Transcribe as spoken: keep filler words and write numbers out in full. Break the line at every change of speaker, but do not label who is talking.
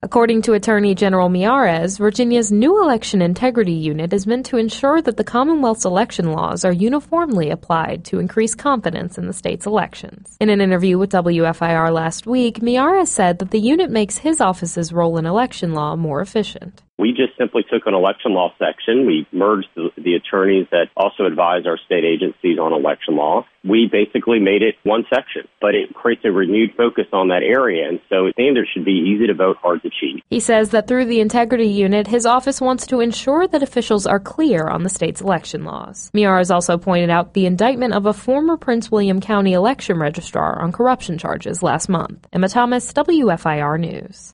According to Attorney General Miyares, Virginia's new election integrity unit is meant to ensure that the Commonwealth's election laws are uniformly applied to increase confidence in the state's elections. In an interview with W F I R last week, Miyares said that the unit makes his office's role in election law more efficient.
We just simply took an election law section. We merged the, the attorneys that also advise our state agencies on election law. We basically made it one section, but it creates a renewed focus on that area, and so standards should be easy to vote, hard to cheat.
He says that through the integrity unit, his office wants to ensure that officials are clear on the state's election laws. Miyares also pointed out the indictment of a former Prince William County election registrar on corruption charges last month. Emma Thomas, W F I R News.